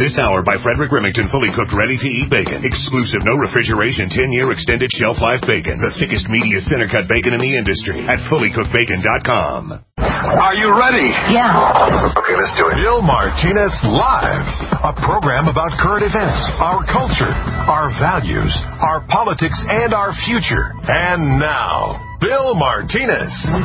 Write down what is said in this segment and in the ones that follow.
This hour by Frederick Remington, fully cooked, ready-to-eat bacon. Exclusive, no refrigeration, 10-year extended shelf life bacon. The thickest, meatiest, center-cut bacon in the industry at fullycookedbacon.com. Are you ready? Yeah. Okay, let's do it. Bill Martinez Live, a program about current events, our culture, our values, our politics, and our future. And now, Bill Martinez. The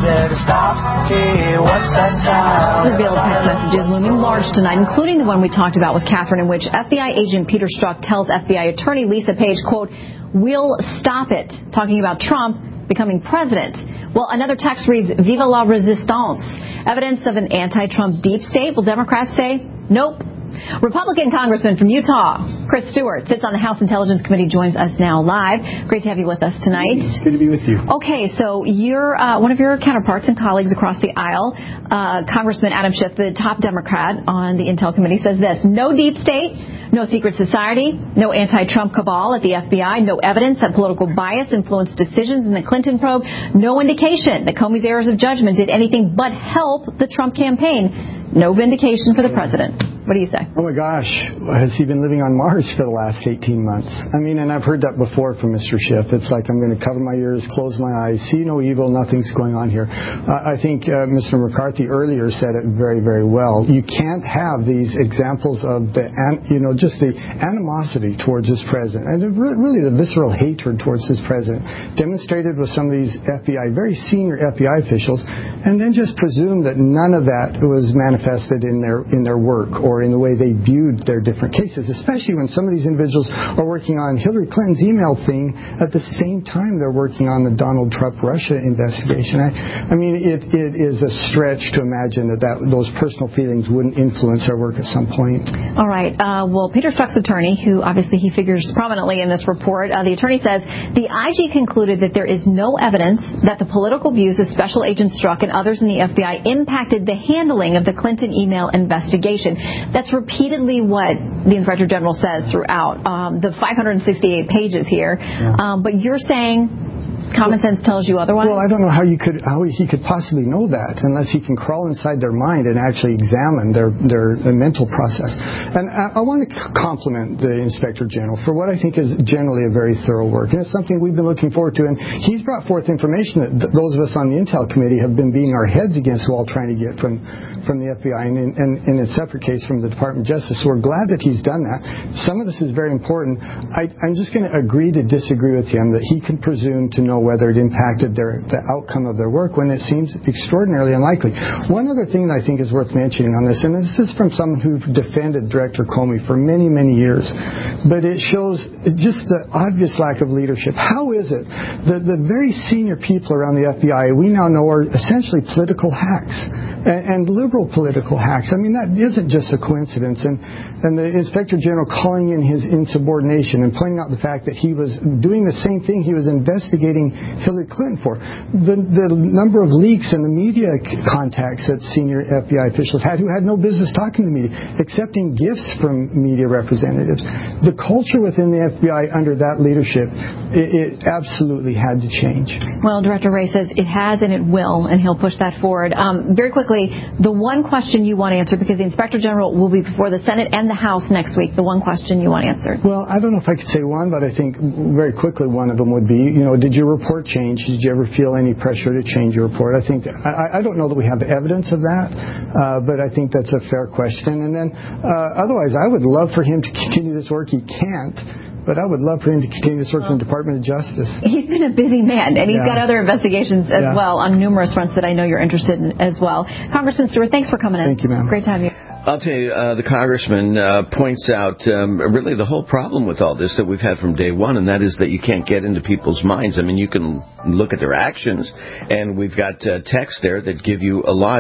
Bill text messages looming large tonight, including the one we talked about with Catherine, in which FBI agent Peter Strzok tells FBI attorney Lisa Page, quote, "We'll stop it," talking about Trump becoming president. Well, another text reads, "Viva la resistance." Evidence of an anti-Trump deep state. Will Democrats say nope? Republican Congressman from Utah, Chris Stewart, sits on the House Intelligence Committee, joins us now live. Great to have you with us tonight. Good to be with you. Okay, so you're one of your counterparts and colleagues across the aisle, Congressman Adam Schiff, the top Democrat on the Intel Committee, says this: no deep state, no secret society, no anti-Trump cabal at the FBI, no evidence that political bias influenced decisions in the Clinton probe, no indication that Comey's errors of judgment did anything but help the Trump campaign. No vindication for the president. What do you say? Oh, my gosh. Has he been living on Mars for the last 18 months? I mean, and I've heard that before from Mr. Schiff. It's like, I'm going to cover my ears, close my eyes, see no evil, nothing's going on here. I think Mr. McCarthy earlier said it very, very well. You can't have these examples of just the animosity towards this president, and really the visceral hatred towards this president, demonstrated with some of these very senior FBI officials, and then just presume that none of that was manifested in their work or in the way they viewed their different cases, especially when some of these individuals are working on Hillary Clinton's email thing at the same time they're working on the Donald Trump Russia investigation. I mean, it is a stretch to imagine that those personal feelings wouldn't influence their work at some point. All right. Well, Peter Strzok's attorney, who obviously he figures prominently in this report, the attorney says the IG concluded that there is no evidence that the political views of Special Agent Strzok and others in the FBI impacted the handling of the Clinton email investigation. That's repeatedly what the Inspector General says throughout the 568 pages here. Yeah. But you're saying common sense tells you otherwise? Well, I don't know how he could possibly know that unless he can crawl inside their mind and actually examine their mental process. And I want to compliment the Inspector General for what I think is generally a very thorough work. And it's something we've been looking forward to. And he's brought forth information that those of us on the Intel Committee have been beating our heads against the wall trying to get from the FBI and in a separate case from the Department of Justice. So we're glad that he's done that. Some of this is very important. I'm just going to agree to disagree with him that he can presume to know whether it impacted the outcome of their work when it seems extraordinarily unlikely. One other thing that I think is worth mentioning on this, and this is from someone who defended Director Comey for many, many years, but it shows just the obvious lack of leadership. How is it that the very senior people around the FBI we now know are essentially political hacks and liberal political hacks? I mean, that isn't just a coincidence. And the Inspector General calling in his insubordination and pointing out the fact that he was doing the same thing he was investigating Hillary Clinton for. The number of leaks and the media contacts that senior FBI officials had who had no business talking to the media, accepting gifts from media representatives. The culture within the FBI under that leadership, it absolutely had to change. Well, Director Wray says it has and it will, and he'll push that forward. Very quickly, the one question you want answered, because the Inspector General will be before the Senate and the House next week, the one question you want answered. Well, I don't know if I could say one, but I think very quickly one of them would be, did your report change? Did you ever feel any pressure to change your report? I think I don't know that we have evidence of that, but I think that's a fair question. And then otherwise, I would love for him to continue this work. He can't. But I would love for him to continue this work in the Department of Justice. He's been a busy man, and he's got other investigations as well on numerous fronts that I know you're interested in as well. Congressman Stewart, thanks for coming in. Thank you, ma'am. Great to have you. I'll tell you, the congressman points out really the whole problem with all this that we've had from day one, and that is that you can't get into people's minds. I mean, you can look at their actions, and we've got texts there that give you a lot,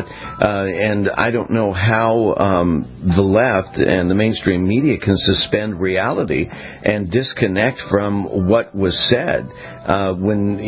and I don't know how the left and the mainstream media can suspend reality and disconnect from what was said. When,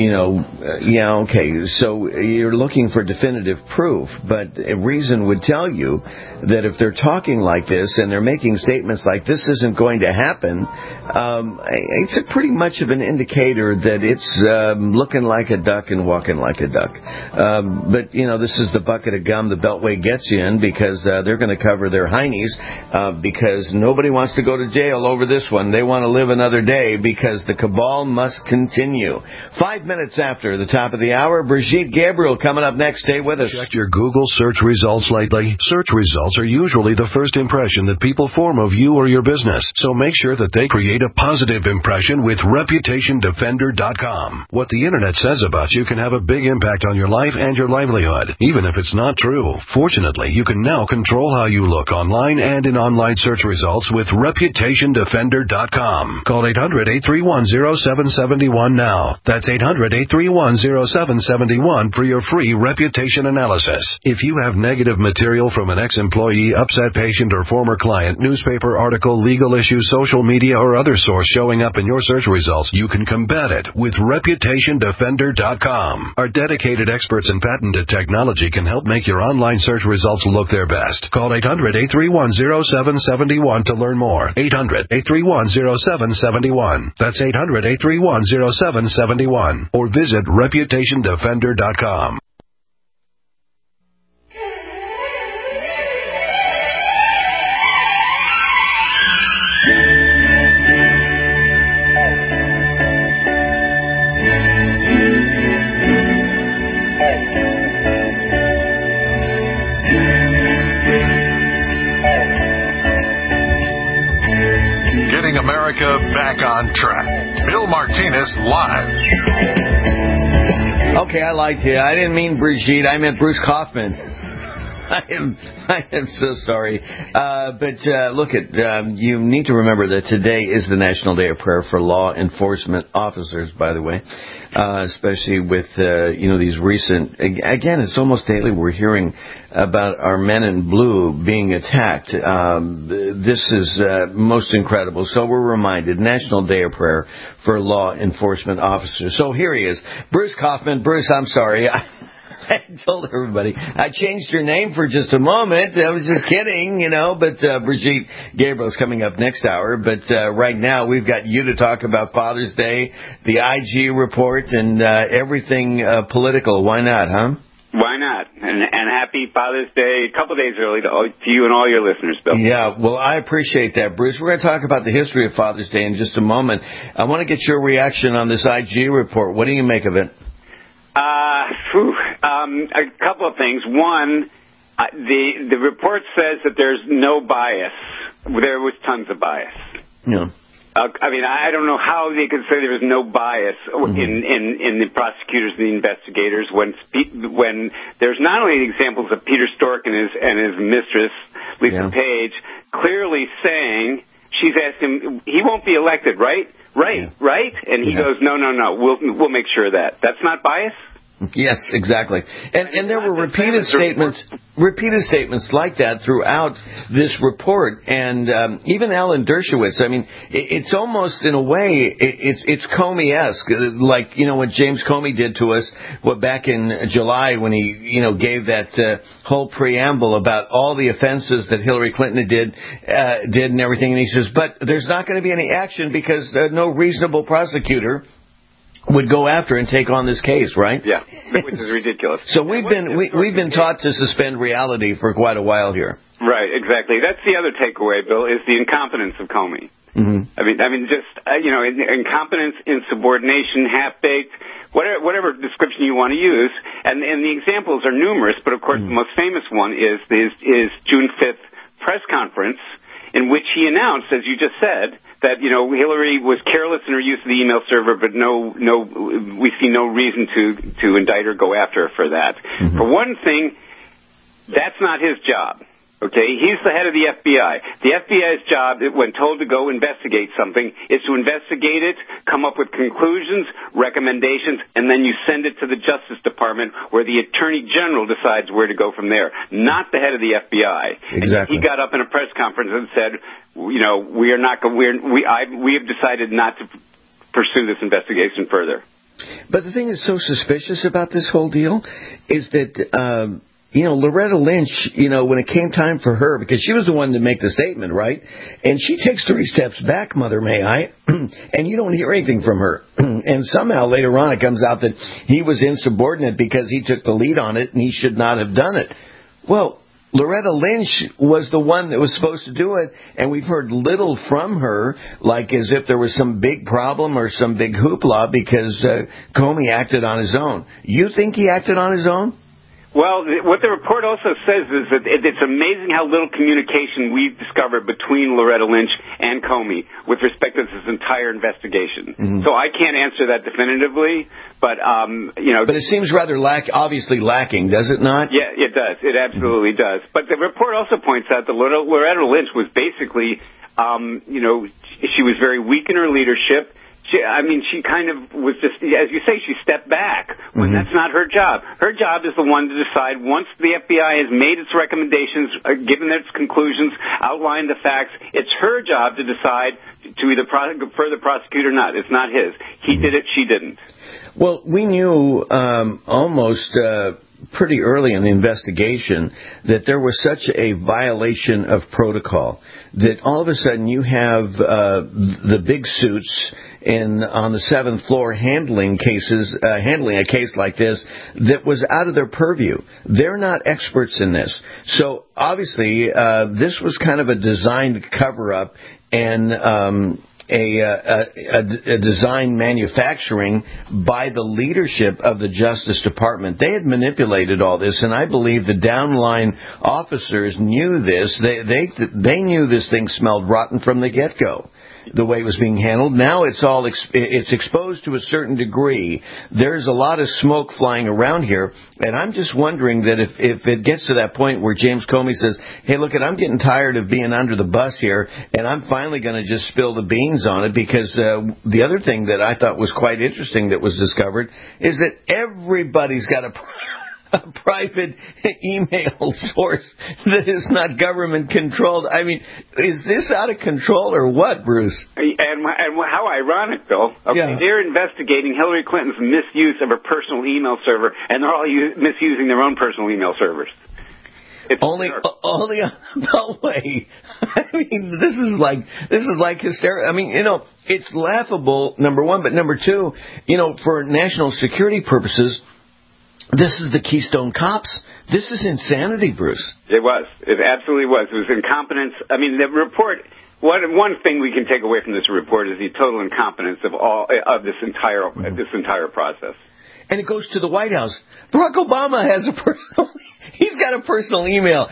so you're looking for definitive proof, but a reason would tell you that if there they're talking like this and they're making statements like this isn't going to happen, it's pretty much of an indicator that it's looking like a duck and walking like a duck. But, this is the bucket of gum the Beltway gets you in because they're going to cover their heinies because nobody wants to go to jail over this one. They want to live another day because the cabal must continue. 5 minutes after the top of the hour, Brigitte Gabriel coming up next. Stay with us. Checked your Google search results lately? Search results are usually the first impression that people form of you or your business. So make sure that they create a positive impression with ReputationDefender.com. What the Internet says about you can have a big impact on your life and your livelihood, even if it's not true. Fortunately, you can now control how you look online and in online search results with ReputationDefender.com. Call 800-831-0771 now. That's 800-831-0771 for your free reputation analysis. If you have negative material from an ex-employee, upset patient, or former client, newspaper article, legal issue, social media, or other source showing up in your search results, you can combat it with ReputationDefender.com. Our dedicated experts in patented technology can help make your online search results look their best. Call 800-831-0771 to learn more. 800-831-0771. That's 800-831-0771. Or visit ReputationDefender.com. America back on track. Bill Martinez live. Okay, I liked you. I didn't mean Brigitte. I meant Bruce Kaufman. I am so sorry. But look, you need to remember that today is the National Day of Prayer for law enforcement officers, by the way, especially with, these recent, again, it's almost daily we're hearing about our men in blue being attacked. This is most incredible. So we're reminded, National Day of Prayer for law enforcement officers. So here he is, Bruce Kaufman. Bruce, I'm sorry. I told everybody. I changed your name for just a moment. I was just kidding, but Brigitte Gabriel's coming up next hour. But right now, we've got you to talk about Father's Day, the IG report, and everything political. Why not, huh? Why not? And happy Father's Day a couple days early to you and all your listeners, Bill. Yeah, well, I appreciate that, Bruce. We're going to talk about the history of Father's Day in just a moment. I want to get your reaction on this IG report. What do you make of it? A couple of things. One, the report says that there's no bias. There was tons of bias. Yeah. I don't know how they could say there was no bias in the prosecutors and the investigators when there's not only examples of Peter Strzok and his mistress, Lisa Page, clearly saying, she's asked him, he won't be elected, right? Right? And he goes, no, we'll make sure of that. That's not bias? Yes, exactly. And there were repeated statements like that throughout this report. And even Alan Dershowitz, it's almost in a way, it's Comey-esque, like, what James Comey did to us back in July when he, gave that whole preamble about all the offenses that Hillary Clinton did and everything. And he says, but there's not going to be any action because no reasonable prosecutor would go after and take on this case, right? Yeah, which is ridiculous. So we've been taught to suspend reality for quite a while here. Right, exactly. That's the other takeaway, Bill, is the incompetence of Comey. Mm-hmm. Incompetence, insubordination, half-baked, whatever description you want to use. And the examples are numerous, but of course the most famous one is June 5th press conference in which he announced, as you just said, that, Hillary was careless in her use of the email server, but we see no reason to indict or go after her for that. Mm-hmm. For one thing, that's not his job. Okay, he's the head of the FBI. The FBI's job, when told to go investigate something, is to investigate it, come up with conclusions, recommendations, and then you send it to the Justice Department, where the Attorney General decides where to go from there. Not the head of the FBI. Exactly. And he got up in a press conference and said, we have decided not to pursue this investigation further. But the thing that's so suspicious about this whole deal is that Loretta Lynch, when it came time for her, because she was the one to make the statement, right? And she takes 3 steps back, Mother May I, and you don't hear anything from her. And somehow later on it comes out that he was insubordinate because he took the lead on it and he should not have done it. Well, Loretta Lynch was the one that was supposed to do it, and we've heard little from her, like as if there was some big problem or some big hoopla because Comey acted on his own. You think he acted on his own? Well, what the report also says is that it's amazing how little communication we've discovered between Loretta Lynch and Comey with respect to this entire investigation. Mm-hmm. So I can't answer that definitively, but But it seems rather obviously lacking, does it not? Yeah, it does. It absolutely does. But the report also points out that Loretta Lynch was basically, she was very weak in her leadership. She kind of was just, as you say, she stepped back when that's not her job. Her job is the one to decide once the FBI has made its recommendations, given its conclusions, outlined the facts, it's her job to decide to either further prosecute or not. It's not his. He did it, she didn't. Well, we knew almost pretty early in the investigation that there was such a violation of protocol that all of a sudden you have the big suits on the 7th floor handling a case like this that was out of their purview. They're not experts in this. So obviously this was kind of a designed cover-up and a design manufacturing by the leadership of the Justice Department. They had manipulated all this, and I believe the downline officers knew this. They knew this thing smelled rotten from the get-go, the way it was being handled. Now it's exposed to a certain degree. There's a lot of smoke flying around here, and I'm just wondering that if it gets to that point where James Comey says, hey, look, I'm getting tired of being under the bus here, and I'm finally going to just spill the beans on it, because the other thing that I thought was quite interesting that was discovered is that everybody's got a private email source that is not government controlled. I mean, is this out of control or what, Bruce? And how ironic, Bill. Okay, yeah. They're investigating Hillary Clinton's misuse of her personal email server, and they're all misusing their own personal email servers. Only no way. I mean, this is like hysterical. I mean, it's laughable, number one, but number two, for national security purposes, this is the Keystone Cops. This is insanity, Bruce. It was. It absolutely was. It was incompetence. I mean, the report. One thing we can take away from this report is the total incompetence of this entire process. And it goes to the White House. Barack Obama has he's got a personal email.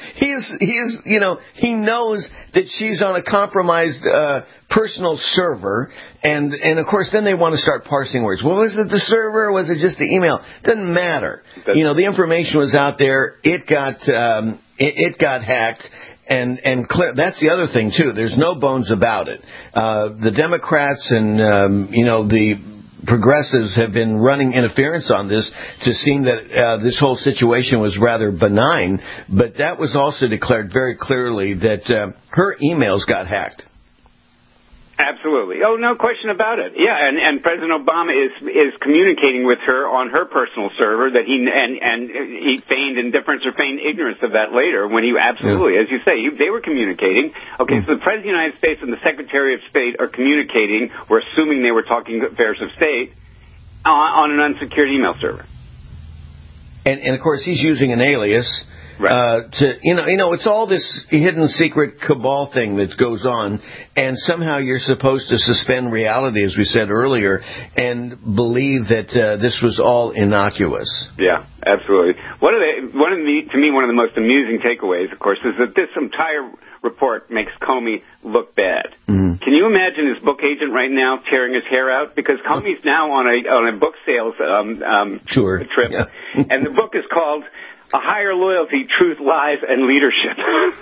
He knows that she's on a compromised personal server, and of course then they want to start parsing words. Well, was it the server or was it just the email? Doesn't matter. The information was out there. It got hacked. And clear, that's the other thing too. There's no bones about it. The Democrats and the progressives have been running interference on this to seem that this whole situation was rather benign, but that was also declared very clearly that her emails got hacked. Absolutely. Oh, no question about it. Yeah, and President Obama is communicating with her on her personal server that he feigned indifference or feigned ignorance of that later when he absolutely, as you say, they were communicating. Okay, so the President of the United States and the Secretary of State are communicating. We're assuming they were talking affairs of state on an unsecured email server. And of course, he's using an alias. Right. It's all this hidden secret cabal thing that goes on, and somehow you're supposed to suspend reality, as we said earlier, and believe that this was all innocuous. Yeah, absolutely. One of the most amusing takeaways, of course, is that this entire report makes Comey look bad. Mm-hmm. Can you imagine his book agent right now tearing his hair out? Because Comey's now on a book sales trip, yeah. And the book is called A Higher Loyalty, Truth, Lies, and Leadership.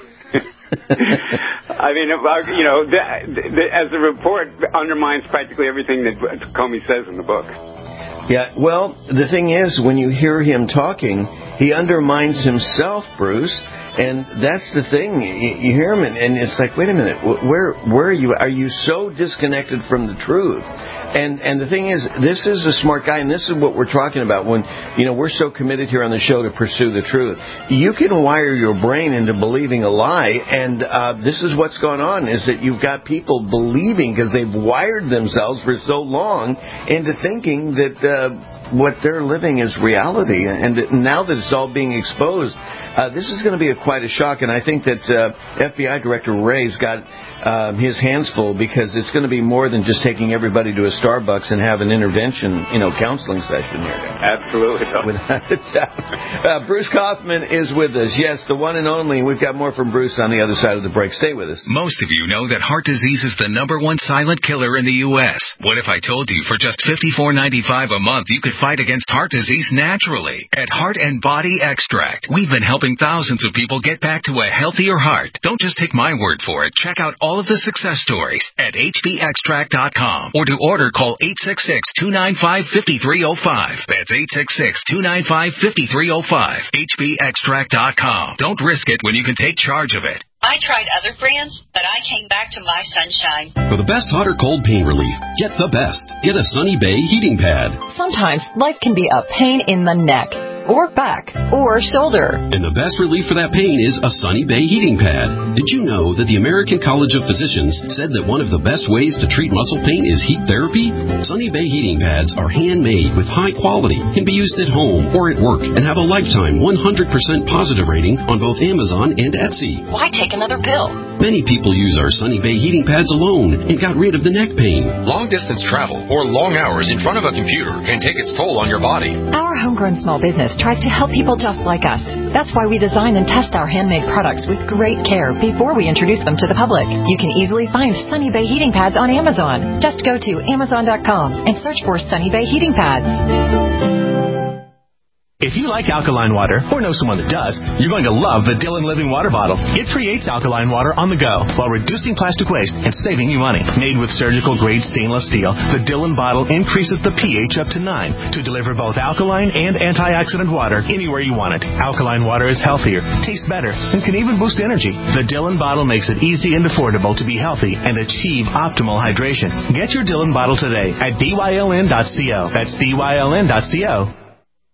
I mean, as the report undermines practically everything that Comey says in the book. Yeah, well, the thing is, when you hear him talking, he undermines himself, Bruce. And that's the thing. You hear them, and it's like, wait a minute, where are you? Are you so disconnected from the truth? And the thing is, this is a smart guy, and this is what we're talking about when, we're so committed here on the show to pursue the truth. You can wire your brain into believing a lie, and this is what's going on, is that you've got people believing, because they've wired themselves for so long into thinking that what they're living is reality. And now that it's all being exposed, this is going to be quite a shock. And I think that FBI Director Wray's got his hands full, because it's going to be more than just taking everybody to a Starbucks and have an intervention, counseling session here. Absolutely. Without a doubt. Bruce Kaufman is with us. Yes, the one and only. We've got more from Bruce on the other side of the break. Stay with us. Most of you know that heart disease is the #1 silent killer in the U.S. What if I told you for just $54.95 a month you could fight against heart disease naturally? At Heart and Body Extract, we've been helping thousands of people get back to a healthier heart. Don't just take my word for it. Check out all of the success stories at hbextract.com, or to order, call 866-295-5305. That's 866-295-5305. hbextract.com. Don't risk it when you can take charge of it. I tried other brands, but I came back to My Sunshine. For the best hot or cold pain relief, get the best. Get a Sunny Bay heating pad. Sometimes life can be a pain in the neck, or back, or shoulder. And the best relief for that pain is a Sunny Bay heating pad. Did you know that the American College of Physicians said that one of the best ways to treat muscle pain is heat therapy? Sunny Bay heating pads are handmade with high quality, can be used at home or at work, and have a lifetime 100% positive rating on both Amazon and Etsy. Why take another pill? Many people use our Sunny Bay heating pads alone and got rid of the neck pain. Long-distance travel or long hours in front of a computer can take its toll on your body. Our homegrown small business tries to help people just like us. That's why we design and test our handmade products with great care before we introduce them to the public. You can easily find Sunny Bay heating pads on Amazon. Just go to Amazon.com and search for Sunny Bay heating pads. If you like alkaline water, or know someone that does, you're going to love the Dillon Living Water Bottle. It creates alkaline water on the go while reducing plastic waste and saving you money. Made with surgical-grade stainless steel, the Dillon bottle increases the pH up to 9 to deliver both alkaline and antioxidant water anywhere you want it. Alkaline water is healthier, tastes better, and can even boost energy. The Dillon bottle makes it easy and affordable to be healthy and achieve optimal hydration. Get your Dillon bottle today at dyln.co. That's dyln.co.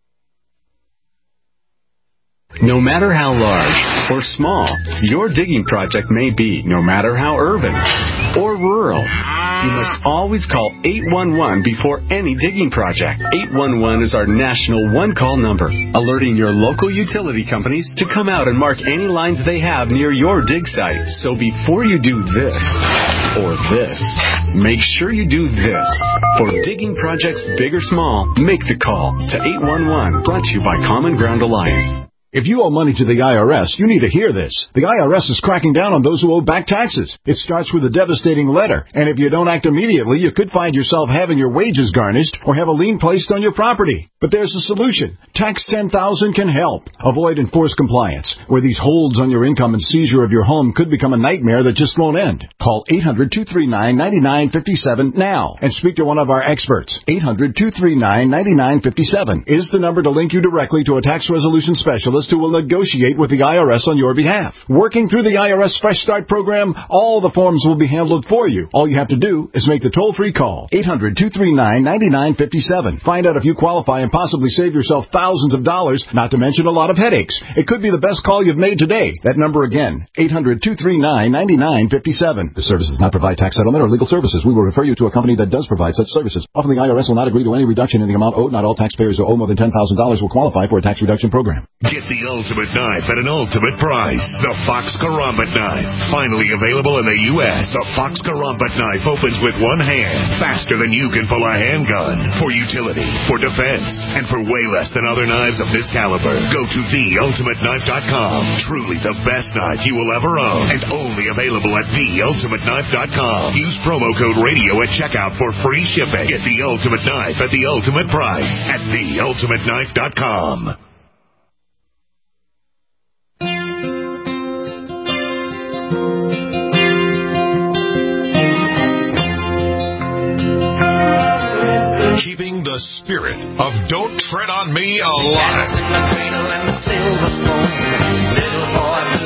No matter how large or small your digging project may be, no matter how urban or rural, you must always call 811 before any digging project. 811 is our national one-call number, alerting your local utility companies to come out and mark any lines they have near your dig site. So before you do this or this, make sure you do this. For digging projects big or small, make the call to 811. Brought to you by Common Ground Alliance. If you owe money to the IRS, you need to hear this. The IRS is cracking down on those who owe back taxes. It starts with a devastating letter, and if you don't act immediately, you could find yourself having your wages garnished or have a lien placed on your property. But there's a solution. Tax 10,000 can help. Avoid enforced compliance, where these holds on your income and seizure of your home could become a nightmare that just won't end. Call 800-239-9957 now and speak to one of our experts. 800-239-9957 is the number to link you directly to a tax resolution specialist who will negotiate with the IRS on your behalf. Working through the IRS Fresh Start program, all the forms will be handled for you. All you have to do is make the toll-free call. 800-239-9957. Find out if you qualify and possibly save yourself thousands of dollars, not to mention a lot of headaches. It could be the best call you've made today. That number again, 800-239-9957. The service does not provide tax settlement or legal services. We will refer you to a company that does provide such services. Often the IRS will not agree to any reduction in the amount owed. Not all taxpayers who owe more than $10,000 will qualify for a tax reduction program. Get the ultimate knife at an ultimate price. The Fox Karambit knife. Finally available in the U.S. The Fox Karambit knife opens with one hand, faster than you can pull a handgun. For utility, for defense, and for way less than other knives of this caliber. Go to theultimateknife.com. Truly the best knife you will ever own, and only available at theultimateknife.com. Use promo code radio at checkout for free shipping. Get the ultimate knife at the ultimate price at theultimateknife.com. Keeping the spirit of Don't Tread on Me alive. Little boy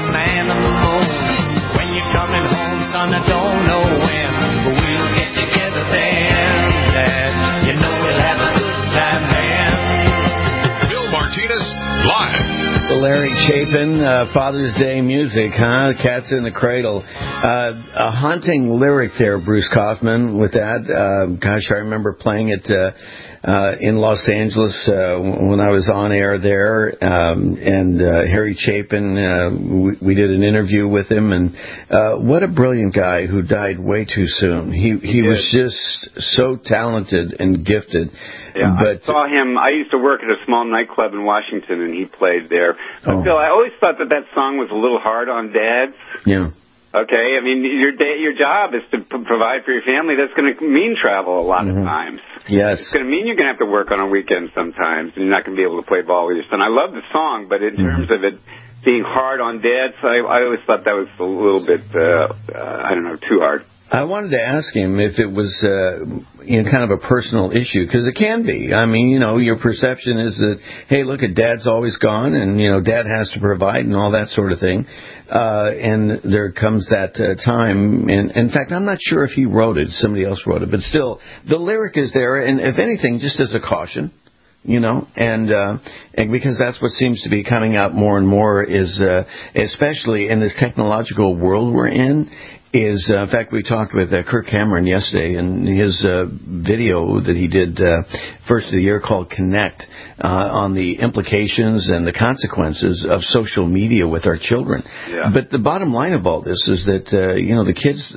man on the moon. When you're coming home, son, I don't know when, but we'll get together then, Dad. You know we'll have a good time then. Bill Martinez, live. Larry Chapin, Father's Day music, huh? Cats in the Cradle. A haunting lyric there, Bruce Kaufman, with that. Gosh, I remember playing it in Los Angeles when I was on air there. And Harry Chapin, we did an interview with him. And what a brilliant guy who died way too soon. He was just so talented and gifted. Yeah, but I saw him. I used to work at a small nightclub in Washington, and he played there. But Bill, I always thought that song was a little hard on dads. Yeah. Okay, I mean, your job is to provide for your family. That's going to mean travel a lot of times. Yes. It's going to mean you're going to have to work on a weekend sometimes, and you're not going to be able to play ball with your son. I love the song, but in terms of it being hard on dads, I always thought that was a little bit, too hard. I wanted to ask him if it was kind of a personal issue, because it can be. I mean, your perception is that, hey, look, Dad's always gone, and, Dad has to provide and all that sort of thing. And there comes that time. And in fact, I'm not sure if he wrote it. Somebody else wrote it. But still, the lyric is there. And if anything, just as a caution, and because that's what seems to be coming out more and more is, especially in this technological world we're in, is, in fact, we talked with Kirk Cameron yesterday, and his video that he did first of the year called Connect on the implications and the consequences of social media with our children. Yeah. But the bottom line of all this is that the kids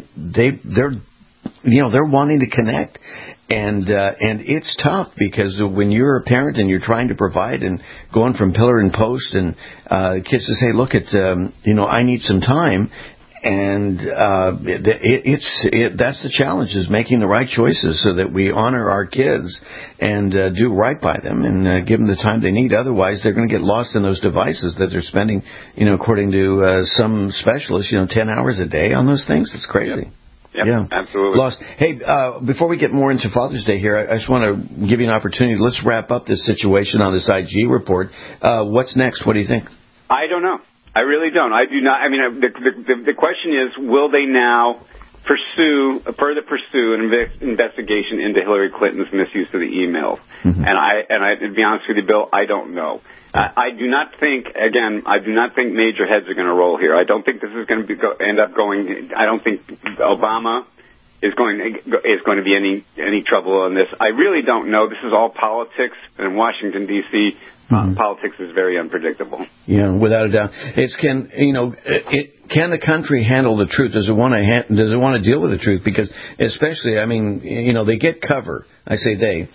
they're wanting to connect. And it's tough because when you're a parent and you're trying to provide and going from pillar and post, and kids to say, look, I need some time. And that's the challenge, is making the right choices so that we honor our kids and do right by them and give them the time they need. Otherwise, they're going to get lost in those devices that they're spending, according to some specialists, 10 hours a day on those things. It's crazy. Yep, yeah, absolutely. Lost. Hey, before we get more into Father's Day here, I just want to give you an opportunity. Let's wrap up this situation on this IG report. What's next? What do you think? I don't know. I really don't. I do not. I mean, the question is, will they now further pursue an investigation into Hillary Clinton's misuse of the emails? Mm-hmm. And to be honest with you, Bill, I don't know. I do not think major heads are going to roll here. I don't think this is going to end up going. I don't think Obama is going to be any trouble on this. I really don't know. This is all politics, and in Washington D.C. Politics is very unpredictable. Yeah, without a doubt. Can the country handle the truth? Does it want to deal with the truth? Because especially, I mean, they get cover. I say they.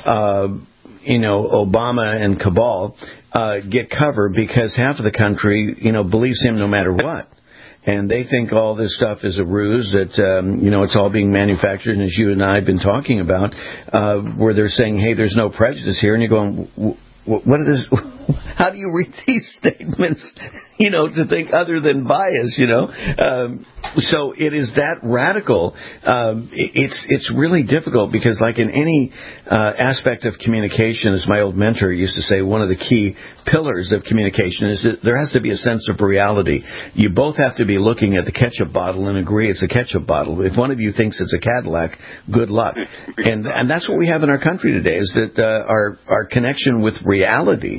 Obama and cabal get cover because half of the country, believes him no matter what. And they think all this stuff is a ruse, that, it's all being manufactured, and as you and I have been talking about, where they're saying, hey, there's no prejudice here, and you're going, what is? How do you read these statements, to think other than bias, So it is that radical. It's really difficult because, like in any aspect of communication, as my old mentor used to say, one of the key pillars of communication is that there has to be a sense of reality. You both have to be looking at the ketchup bottle and agree it's a ketchup bottle. If one of you thinks it's a Cadillac, good luck. And that's what we have in our country today, is that our connection with reality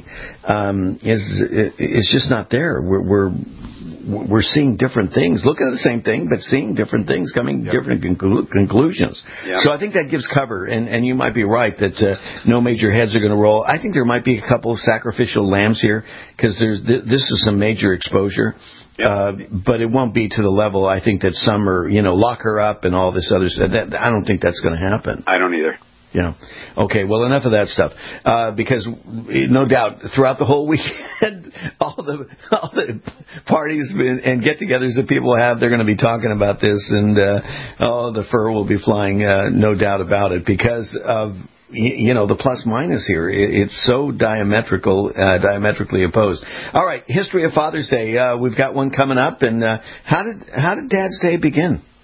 is just not there. We're seeing different things, looking at the same thing, but seeing different things, coming to different conclusions. Yep. So I think that gives cover, and you might be right that no major heads are going to roll. I think there might be a couple of sacrificial lambs here, because this is some major exposure. Yep. But it won't be to the level, I think, that some are, lock her up and all this other stuff. I don't think that's going to happen. I don't either. Yeah. Okay, well, enough of that stuff. Because no doubt throughout the whole weekend, all the parties and get-togethers that people have, they're going to be talking about this, and the fur will be flying, no doubt about it, because of the plus minus here. It's so diametrically opposed. All right, history of Father's Day. We've got one coming up, and how did Dad's Day begin?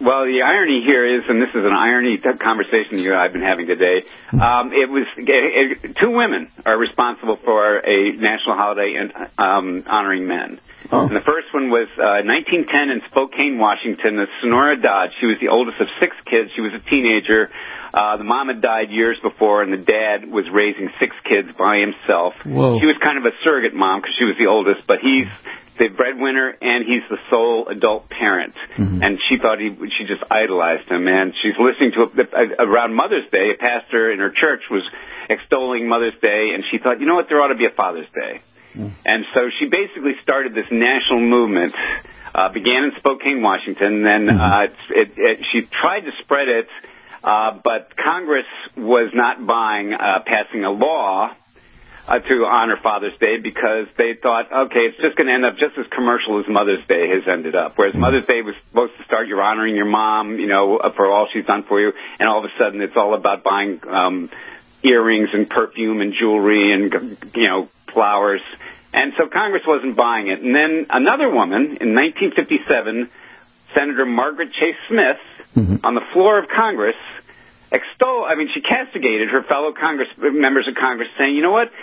Well, the irony here is, and this is an irony conversation you and I have been having today, two women are responsible for a national holiday honoring men. Oh. And the first one was 1910 in Spokane, Washington, Sonora Dodge. She was the oldest of 6 kids. She was a teenager. The mom had died years before, and the dad was raising 6 kids by himself. Whoa. She was kind of a surrogate mom because she was the oldest, but he's the breadwinner, and he's the sole adult parent. Mm-hmm. And she thought she just idolized him. And she's listening to around Mother's Day, a pastor in her church was extolling Mother's Day, and she thought, you know what, there ought to be a Father's Day. Mm-hmm. And so she basically started this national movement, began in Spokane, Washington, then she tried to spread it, but Congress was not passing a law to honor Father's Day because they thought, okay, it's just going to end up just as commercial as Mother's Day has ended up. Whereas Mother's Day was supposed to start, you're honoring your mom, for all she's done for you, and all of a sudden it's all about buying earrings and perfume and jewelry and, flowers. And so Congress wasn't buying it. And then another woman, in 1957, Senator Margaret Chase Smith, on the floor of Congress, she castigated her fellow members of Congress, saying, you know what,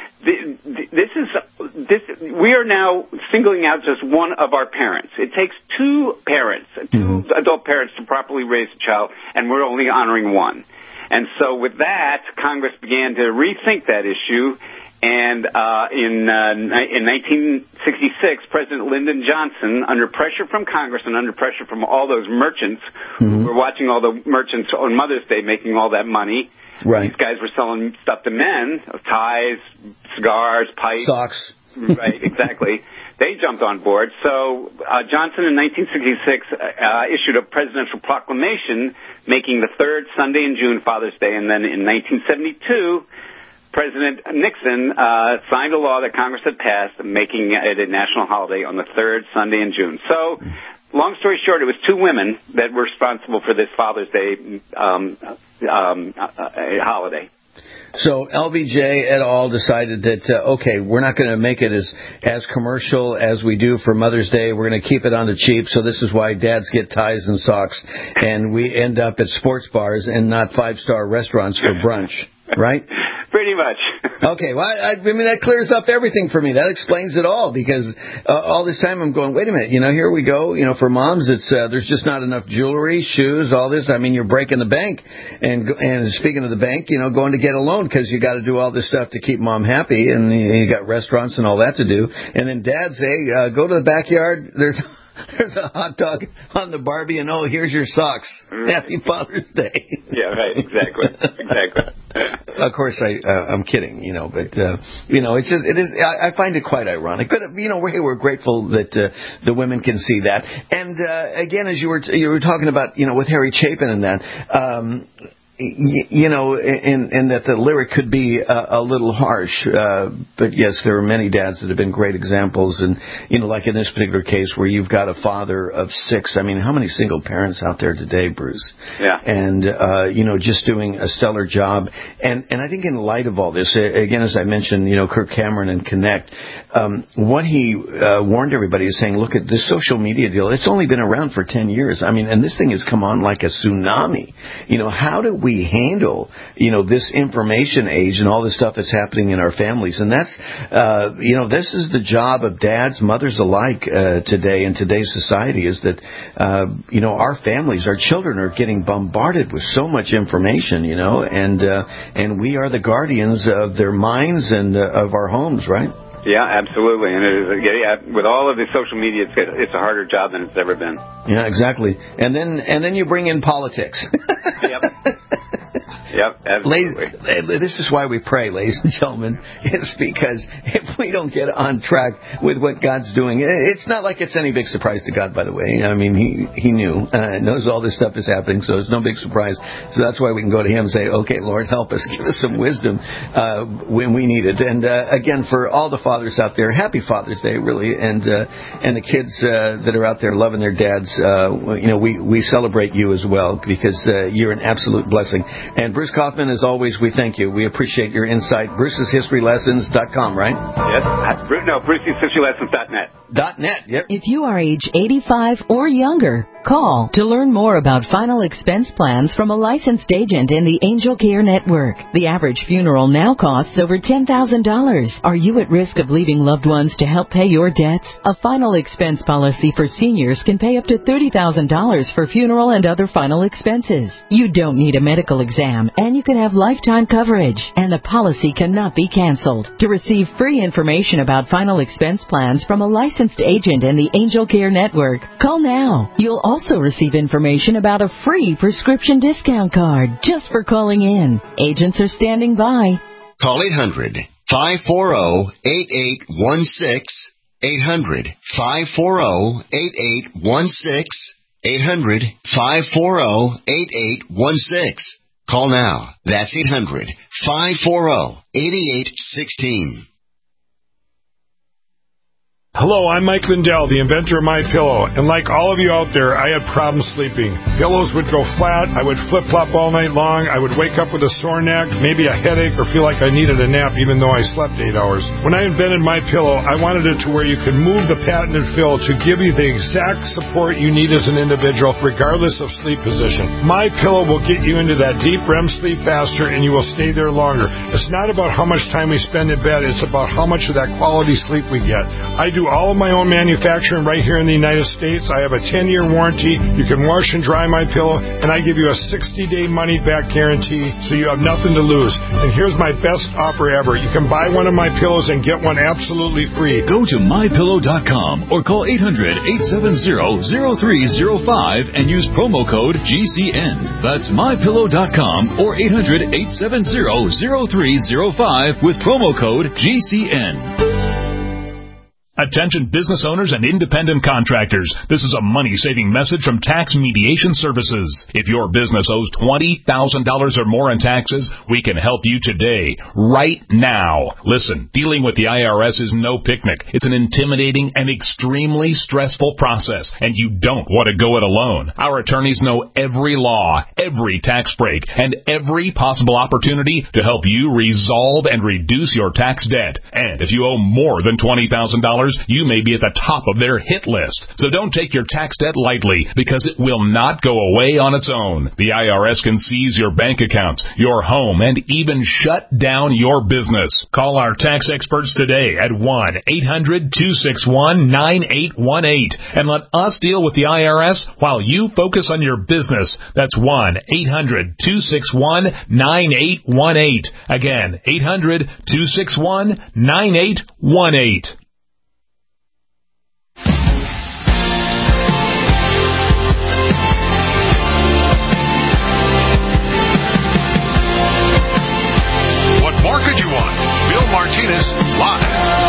we are now singling out just one of our parents. It takes 2 parents, 2 adult parents to properly raise a child, and we're only honoring one. And so with that, Congress began to rethink that issue. And in 1966, President Lyndon Johnson, under pressure from Congress and under pressure from all those merchants who were watching all the merchants on Mother's Day making all that money, these guys were selling stuff to men, ties, cigars, pipes. Socks. Right, exactly. They jumped on board. So Johnson in 1966 issued a presidential proclamation making the 3rd Sunday in June Father's Day. And then in 1972, President Nixon signed a law that Congress had passed making it a national holiday on the 3rd Sunday in June. So, long story short, it was 2 women that were responsible for this Father's Day holiday. So LBJ et al. Decided that, we're not going to make it as commercial as we do for Mother's Day. We're going to keep it on the cheap, so this is why dads get ties and socks, and we end up at sports bars and not 5-star restaurants for brunch, right? Pretty much. Okay, well, I mean, that clears up everything for me. That explains it all, because all this time I'm going, wait a minute, here we go. For moms, it's there's just not enough jewelry, shoes, all this. I mean, you're breaking the bank. And speaking of the bank, going to get a loan because you got to do all this stuff to keep mom happy, and you got restaurants and all that to do. And then dads, hey, go to the backyard. There's a hot dog on the Barbie, and here's your socks. Happy Father's Day. Yeah, right. Exactly. Of course, I'm kidding, but it's just I find it quite ironic. But we're grateful that the women can see that. And again, as you were talking about, with Harry Chapin and that. And that the lyric could be a little harsh, but yes, there are many dads that have been great examples, and like in this particular case where you've got a father of 6. I mean, how many single parents out there today, Bruce? Yeah. And just doing a stellar job, and I think in light of all this, again, as I mentioned, Kirk Cameron and Connect, what he warned everybody is saying, look at this social media deal. It's only been around for 10 years. I mean, and this thing has come on like a tsunami. How do we handle, this information age and all this stuff that's happening in our families? And that's, this is the job of dads, mothers alike today in today's society, is that, our families, our children are getting bombarded with so much information, and we are the guardians of their minds and of our homes, right? Yeah, absolutely. And with all of the social media, it's a harder job than it's ever been. Yeah, exactly. And then you bring in politics. Yep. Yep, absolutely. This is why we pray, ladies and gentlemen. It's because if we don't get on track with what God's doing, it's not like it's any big surprise to God, by the way. I mean, He knew, knows all this stuff is happening, so it's no big surprise. So that's why we can go to Him and say, okay, Lord, help us, give us some wisdom when we need it. And again, for all the fathers out there, happy Father's Day, really, and the kids that are out there loving their dads. We celebrate you as well, because you're an absolute blessing. And Bruce Kaufman, as always, we thank you. We appreciate your insight. Bruce'sHistoryLessons.com, right? Yes. No, Bruce'sHistoryLessons.net. .net, yep. If you are age 85 or younger, Call to learn more about final expense plans from a licensed agent in the Angel Care Network. The average funeral now costs over $10,000. Are you at risk of leaving loved ones to help pay your debts? A final expense policy for seniors can pay up to $30,000 for funeral and other final expenses. You don't need a medical exam, and you can have lifetime coverage, and the policy cannot be canceled. To receive free information about final expense plans from a licensed agent in the Angel Care Network, call now. You'll also receive information about a free prescription discount card just for calling in. Agents are standing by. Call 800-540-8816. 800-540-8816. 800-540-8816. Call now. That's 800-540-8816. Hello, I'm Mike Lindell, the inventor of MyPillow, and like all of you out there, I had problems sleeping. Pillows would go flat, I would flip-flop all night long, I would wake up with a sore neck, maybe a headache, or feel like I needed a nap even though I slept 8 hours. When I invented MyPillow, I wanted it to where you could move the patented fill to give you the exact support you need as an individual, regardless of sleep position. MyPillow will get you into that deep REM sleep faster, and you will stay there longer. It's not about how much time we spend in bed, it's about how much of that quality sleep we get. I do all of my own manufacturing right here in the United States. I have a 10-year warranty. You can wash and dry my pillow, and I give you a 60-day money-back guarantee, so you have nothing to lose. And here's my best offer ever. You can buy one of my pillows and get one absolutely free. Go to MyPillow.com or call 800-870-0305 and use promo code GCN. That's MyPillow.com or 800-870-0305 with promo code GCN. Attention business owners and independent contractors. This is a money-saving message from Tax Mediation Services. If your business owes $20,000 or more in taxes, we can help you today, right now. Listen, dealing with the IRS is no picnic. It's an intimidating and extremely stressful process, and you don't want to go it alone. Our attorneys know every law, every tax break, and every possible opportunity to help you resolve and reduce your tax debt. And if you owe more than $20,000, you may be at the top of their hit list. So don't take your tax debt lightly, because it will not go away on its own. The IRS can seize your bank accounts, your home, and even shut down your business. Call our tax experts today at 1-800-261-9818 and let us deal with the IRS while you focus on your business. That's 1-800-261-9818. Again, 800-261-9818. More could you want? Bill Martinez, live.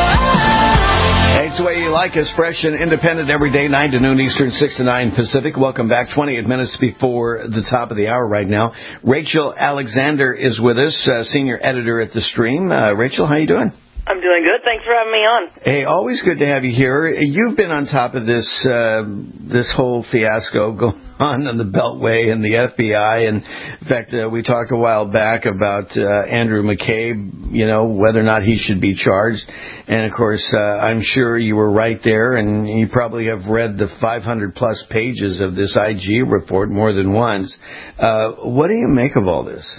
Hey, it's the way you like us, fresh and independent every day, 9 to noon Eastern, 6 to 9 Pacific. Welcome back. 28 minutes before the top of the hour right now. Rachel Alexander is with us, senior editor at The Stream. Rachel, how you doing? I'm doing good. Thanks for having me on. Hey, always good to have you here. You've been on top of this whole fiasco going on in the Beltway and the FBI. And in fact, we talked a while back about Andrew McCabe, whether or not he should be charged. And, of course, I'm sure you were right there, and you probably have read the 500-plus pages of this IG report more than once. What do you make of all this?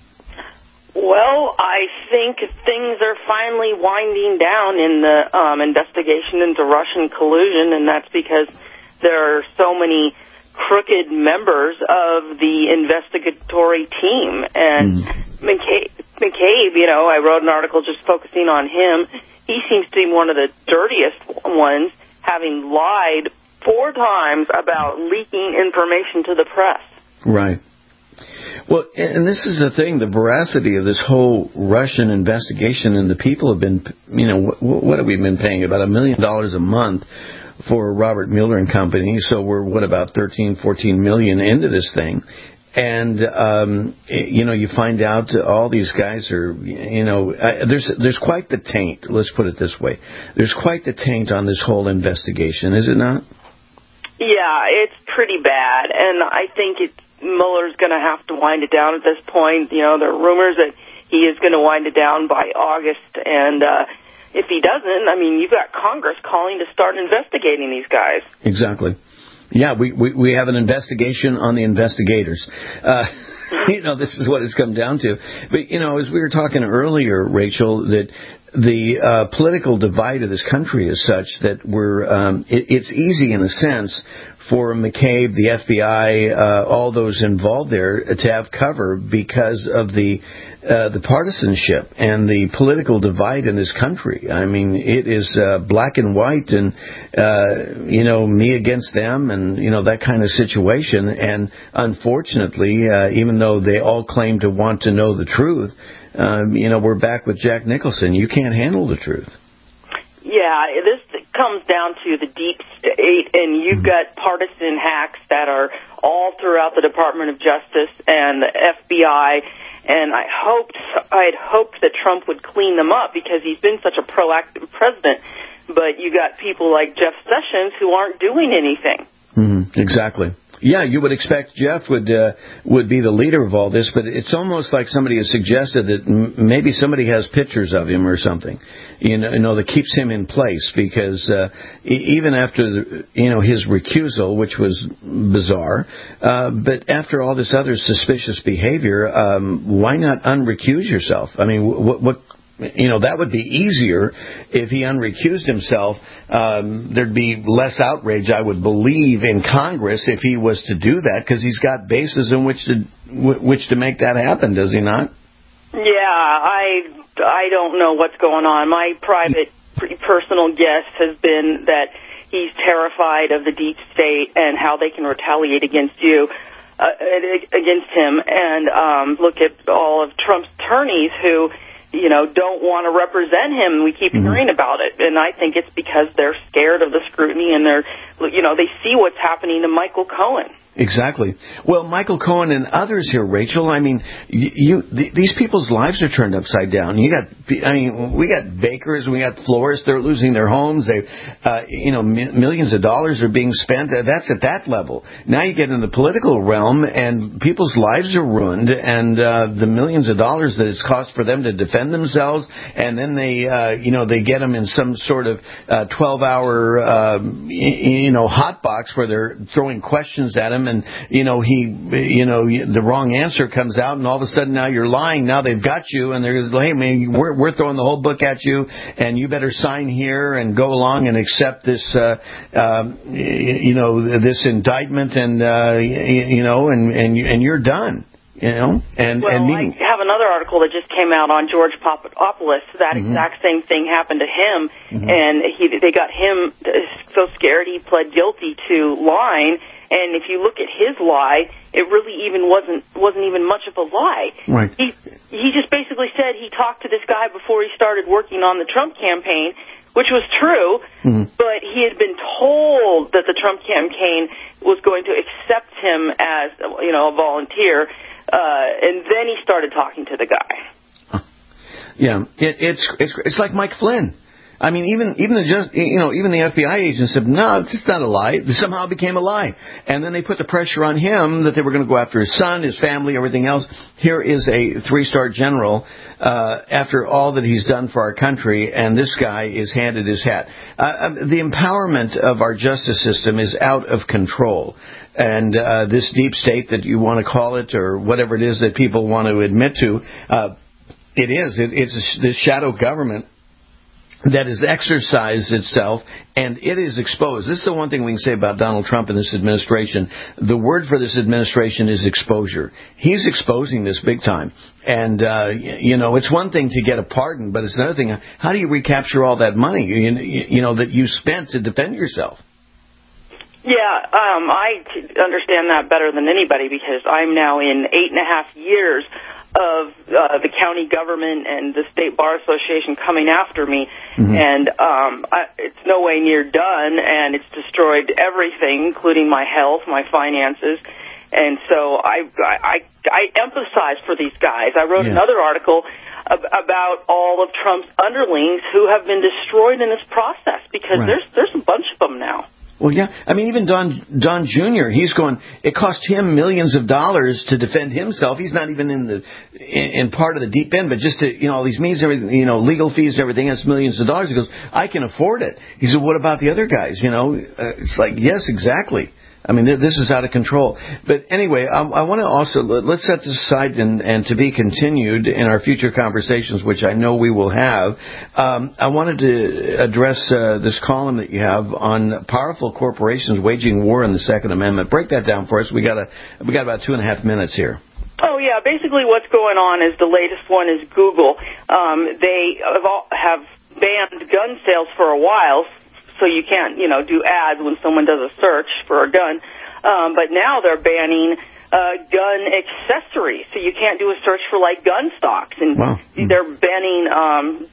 Well, I think things are finally winding down in the investigation into Russian collusion, and that's because there are so many crooked members of the investigatory team. And McCabe, I wrote an article just focusing on him. He seems to be one of the dirtiest ones, having lied 4 times about leaking information to the press. Right. Well, and this is the thing, the veracity of this whole Russian investigation, and the people have been, what have we been paying? About $1 million a month for Robert Mueller and Company. So we're, about 13, 14 million into this thing. And, you find out all these guys are, there's quite the taint. Let's put it this way. There's quite the taint on this whole investigation, is it not? Yeah, it's pretty bad. And I think Mueller's going to have to wind it down at this point. There are rumors that he is going to wind it down by August. And if he doesn't, you've got Congress calling to start investigating these guys. Exactly. Yeah, we have an investigation on the investigators. This is what it's come down to. But, as we were talking earlier, Rachel, that the political divide of this country is such that it's easy in a sense for McCabe, the FBI, all those involved there to have cover because of the partisanship and the political divide in this country. I mean, it is black and white and, me against them and, that kind of situation. And unfortunately, even though they all claim to want to know the truth, we're back with Jack Nicholson. You can't handle the truth. Yeah, this comes down to the deep state, and you've got partisan hacks that are all throughout the Department of Justice and the FBI, and I'd hoped that Trump would clean them up because he's been such a proactive president, but you got people like Jeff Sessions who aren't doing anything. Mm-hmm. Exactly. Yeah, you would expect Jeff would be the leader of all this, but it's almost like somebody has suggested that maybe somebody has pictures of him or something, that keeps him in place because even after his recusal, which was bizarre, but after all this other suspicious behavior, why not unrecuse yourself? I mean, what that would be easier if he unrecused himself. There'd be less outrage, I would believe, in Congress if he was to do that, because he's got bases in which to make that happen, does he not? Yeah, I don't know what's going on. My private, personal guess has been that he's terrified of the deep state and how they can retaliate against him, and look at all of Trump's attorneys who don't want to represent him. We keep hearing about it, and I think it's because they're scared of the scrutiny, and they see what's happening to Michael Cohen. Exactly. Well, Michael Cohen and others here, Rachel. I mean, these people's lives are turned upside down. We got bakers, we got florists. They're losing their homes. They, millions of dollars are being spent. That's at that level. Now you get in the political realm, and people's lives are ruined, and the millions of dollars that it's cost for them to defend themselves, and then they get them in some sort of 12-hour, hot box where they're throwing questions at him. And, the wrong answer comes out, and all of a sudden now you're lying. Now they've got you, and they're like, hey, man, we're throwing the whole book at you, and you better sign here and go along and accept this, this indictment, and you're done. I have another article that just came out on George Papadopoulos. That exact same thing happened to him, and they got him so scared he pled guilty to lying. And if you look at his lie, it really wasn't even much of a lie. Right. He just basically said he talked to this guy before he started working on the Trump campaign, which was true, but he had been told that the Trump campaign was going to accept him as a volunteer, and then he started talking to the guy. Yeah, it's like Mike Flynn. I mean, even the FBI agents said, no, it's not a lie. It somehow became a lie. And then they put the pressure on him that they were going to go after his son, his family, everything else. Here is a 3-star general after all that he's done for our country, and this guy is handed his hat. The empowerment of our justice system is out of control. And this deep state that you want to call it, or whatever it is that people want to admit to, it's this shadow government that has exercised itself, and it is exposed. This is the one thing we can say about Donald Trump and this administration. The word for this administration is exposure. He's exposing this big time. And, it's one thing to get a pardon, but it's another thing. How do you recapture all that money, that you spent to defend yourself? Yeah, I understand that better than anybody because I'm now in 8.5 years of the county government and the State Bar Association coming after me, and it's no way near done, and it's destroyed everything, including my health, my finances, and so I empathize for these guys. I wrote another article about all of Trump's underlings who have been destroyed in this process because there's a bunch of them now. Well, yeah. I mean, even Don Jr., it cost him millions of dollars to defend himself. He's not even in part of the deep end, but just to, all these means, everything, legal fees and everything, that's millions of dollars. He goes, I can afford it. He said, what about the other guys? It's like, yes, exactly. I mean, this is out of control. But anyway, I want to also, let's set this aside and to be continued in our future conversations, which I know we will have. I wanted to address this column that you have on powerful corporations waging war in the Second Amendment. Break that down for us. We got about 2.5 minutes here. Oh, yeah. Basically what's going on is the latest one is Google. They have banned gun sales for a while, so you can't, do ads when someone does a search for a gun. But now they're banning gun accessories, so you can't do a search for, gun stocks. And they're banning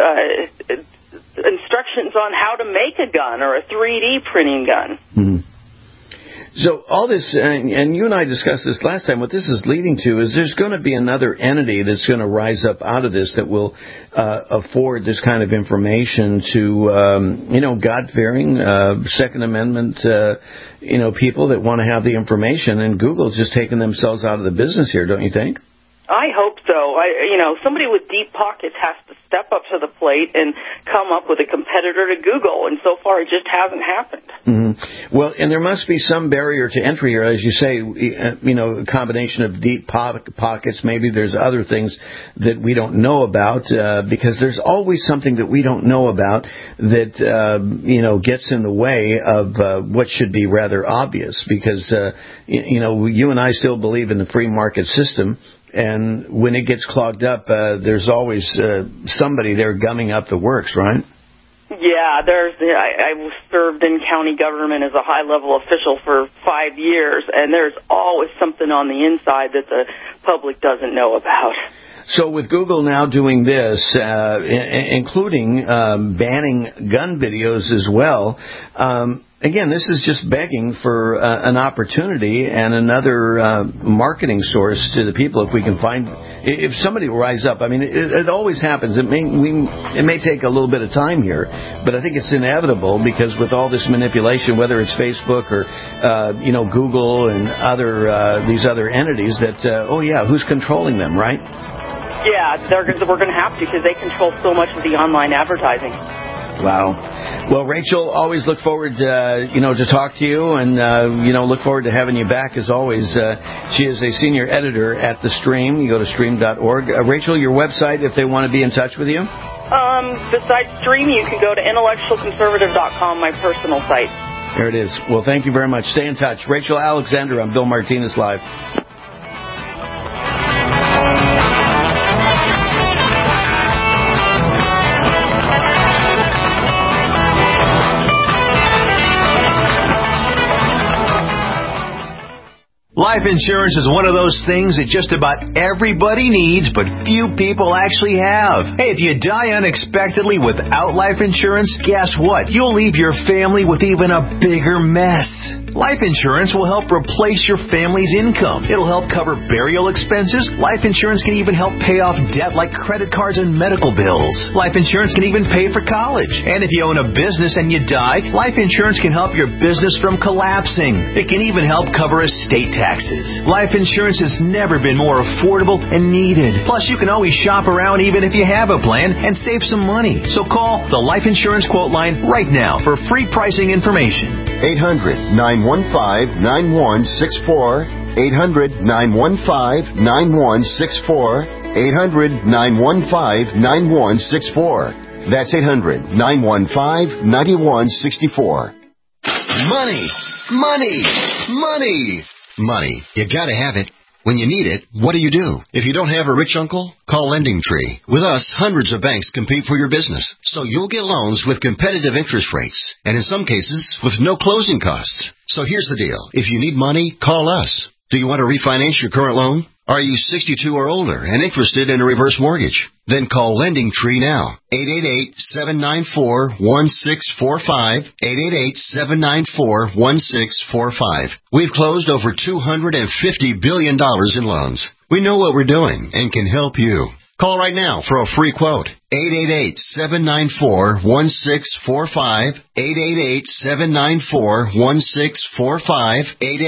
instructions on how to make a gun or a 3D printing gun. Mm-hmm. So all this, and you and I discussed this last time, what this is leading to is there's going to be another entity that's going to rise up out of this that will afford this kind of information to, God-fearing, Second Amendment, people that want to have the information. And Google's just taking themselves out of the business here, don't you think? I hope so. Somebody with deep pockets has to step up to the plate and come up with a competitor to Google, and so far it just hasn't happened. Mm-hmm. Well, and there must be some barrier to entry here, as you say, a combination of deep pockets. Maybe there's other things that we don't know about, because there's always something that we don't know about that, gets in the way of what should be rather obvious, because, you and I still believe in the free market system. And when it gets clogged up, there's always somebody there gumming up the works, right? Yeah, I served in county government as a high-level official for 5 years, and there's always something on the inside that the public doesn't know about. So with Google now doing this, including banning gun videos as well, again, this is just begging for an opportunity and another marketing source to the people. If we can find, if somebody will rise up, I mean, it always happens. It may take a little bit of time here, but I think it's inevitable because with all this manipulation, whether it's Facebook or Google and these other entities, that who's controlling them, right? Yeah, we're going to have to because they control so much of the online advertising. Wow. Well, Rachel, always look forward to talk to you and, look forward to having you back as always. She is a senior editor at The Stream. You go to stream.org. Rachel, your website, if they want to be in touch with you? Besides Stream, you can go to intellectualconservative.com, my personal site. There it is. Well, thank you very much. Stay in touch. Rachel Alexander, I'm Bill Martinez Live. Life insurance is one of those things that just about everybody needs, but few people actually have. Hey, if you die unexpectedly without life insurance, guess what? You'll leave your family with even a bigger mess. Life insurance will help replace your family's income. It'll help cover burial expenses. Life insurance can even help pay off debt like credit cards and medical bills. Life insurance can even pay for college. And if you own a business and you die, life insurance can help your business from collapsing. It can even help cover estate taxes. Life insurance has never been more affordable and needed. Plus, you can always shop around even if you have a plan and save some money. So call the Life Insurance Quote Line right now for free pricing information. 800-915-9164. 800-915-9164. 800-915-9164. That's 800-915-9164. Money! Money! Money! Money. You gotta have it. When you need it, what do? If you don't have a rich uncle, call Lending Tree. With us, hundreds of banks compete for your business, so you'll get loans with competitive interest rates, and in some cases, with no closing costs. So here's the deal. If you need money, call us. Do you want to refinance your current loan? Are you 62 or older and interested in a reverse mortgage? Then call Lending Tree now. 888-794-1645. 888-794-1645. We've closed over $250 billion in loans. We know what we're doing and can help you. Call right now for a free quote. 888-794-1645. 888-794-1645.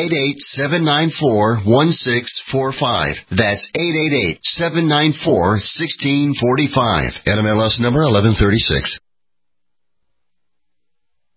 888-794-1645. That's 888-794-1645. NMLS number 1136.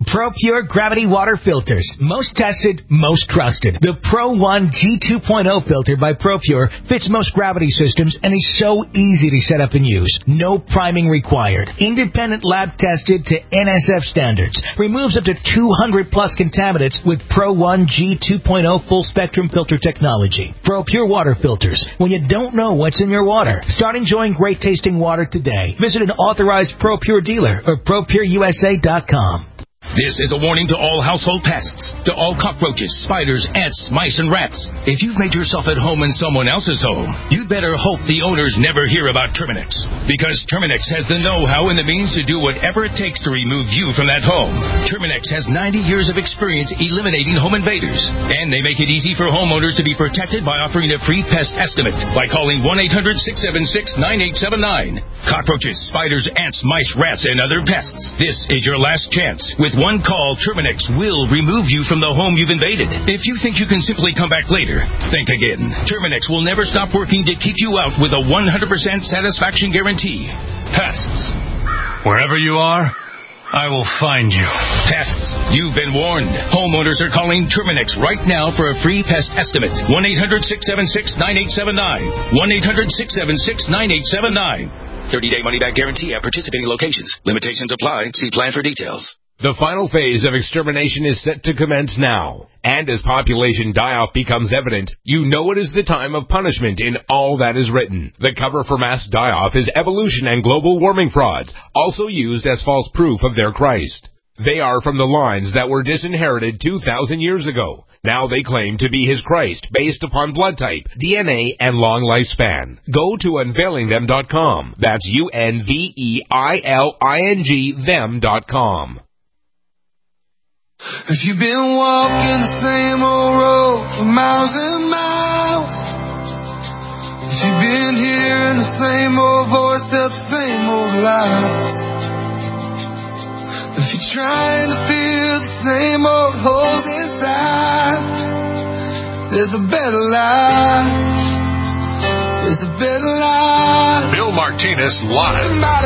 ProPure Gravity Water Filters. Most tested, most trusted. The Pro One G2.0 filter by ProPure fits most gravity systems and is so easy to set up and use. No priming required. Independent lab tested to NSF standards. Removes up to 200 plus contaminants with Pro One G2.0 full spectrum filter technology. ProPure Water Filters. When you don't know what's in your water. Start enjoying great tasting water today. Visit an authorized ProPure dealer or ProPureUSA.com. This is a warning to all household pests, to all cockroaches, spiders, ants, mice, and rats. If you've made yourself at home in someone else's home, you'd better hope the owners never hear about Terminix. Because Terminix has the know-how and the means to do whatever it takes to remove you from that home. Terminix has 90 years of experience eliminating home invaders. And they make it easy for homeowners to be protected by offering a free pest estimate by calling 1-800-676-9879. Cockroaches, spiders, ants, mice, rats, and other pests. This is your last chance. With one call, Terminix will remove you from the home you've invaded. If you think you can simply come back later, think again. Terminix will never stop working to keep you out with a 100% satisfaction guarantee. Pests. Wherever you are, I will find you. Pests, you've been warned. Homeowners are calling Terminix right now for a free pest estimate. 1-800-676-9879. 1-800-676-9879. 30-day money-back guarantee at participating locations. Limitations apply. See plan for details. The final phase of extermination is set to commence now. And as population die-off becomes evident, you know it is the time of punishment in all that is written. The cover for mass die-off is evolution and global warming frauds, also used as false proof of their Christ. They are from the lines that were disinherited 2,000 years ago. Now they claim to be his Christ based upon blood type, DNA, and long lifespan. Go to unveilingthem.com. That's UNVEILING them.com. If you've been walking the same old road for miles and miles, if you've been hearing the same old voice tell the same old lies, if you're trying to fill the same old holes inside, there's a better life. There's a better life. Bill Martinez live. Somebody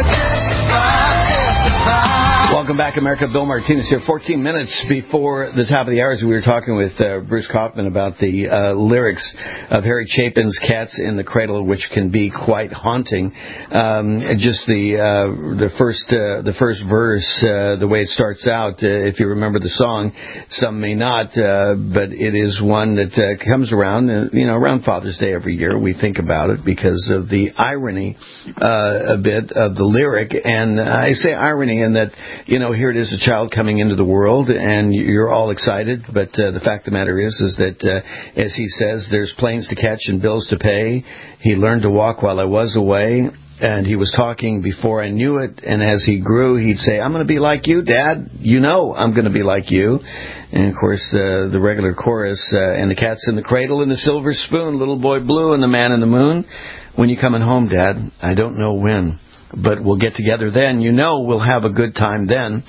testify. Welcome back, America. Bill Martinez here. 14 minutes before the top of the hour, as we were talking with Bruce Kaufman about the lyrics of Harry Chapin's "Cats in the Cradle," which can be quite haunting. Just the first verse, the way it starts out. If you remember the song, some may not, but it is one that comes around. Around Father's Day every year, we think about it because of the irony a bit of the lyric. And I say irony in that, here it is, a child coming into the world, and you're all excited. But the fact of the matter is that, as he says, there's planes to catch and bills to pay. He learned to walk while I was away, and he was talking before I knew it. And as he grew, he'd say, I'm going to be like you, Dad. I'm going to be like you. And, of course, the regular chorus, and the cat's in the cradle and the silver spoon, little boy blue and the man in the moon. When you coming home, Dad? I don't know when, but we'll get together then. We'll have a good time then.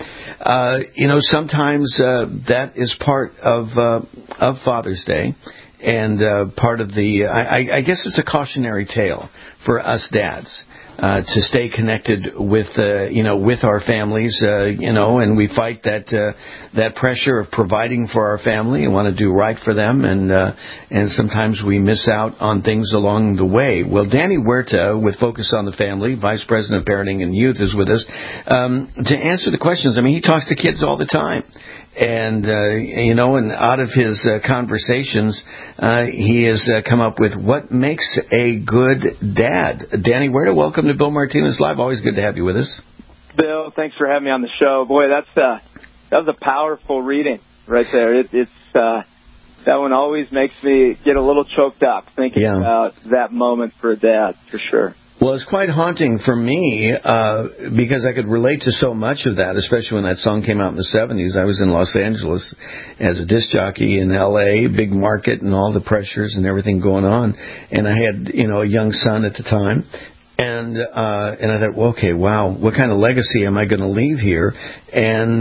Sometimes that is part of Father's Day, and part of the, I guess it's a cautionary tale for us dads. To stay connected with our families, and we fight that pressure of providing for our family and want to do right for them, and sometimes we miss out on things along the way. Well, Danny Huerta, with Focus on the Family, Vice President of Parenting and Youth, is with us to answer the questions. I mean, he talks to kids all the time. And, and out of his conversations, he has come up with what makes a good dad. Danny Huerta, welcome to Bill Martinez Live. Always good to have you with us. Bill, thanks for having me on the show. Boy, that was a powerful reading right there. It's that one always makes me get a little choked up thinking about that moment for a dad, for sure. Well, it's quite haunting for me because I could relate to so much of that, especially when that song came out in the 70s. I was in Los Angeles as a disc jockey in L.A., big market and all the pressures and everything going on. And I had, a young son at the time. And I thought, well, okay, wow, what kind of legacy am I going to leave here? And,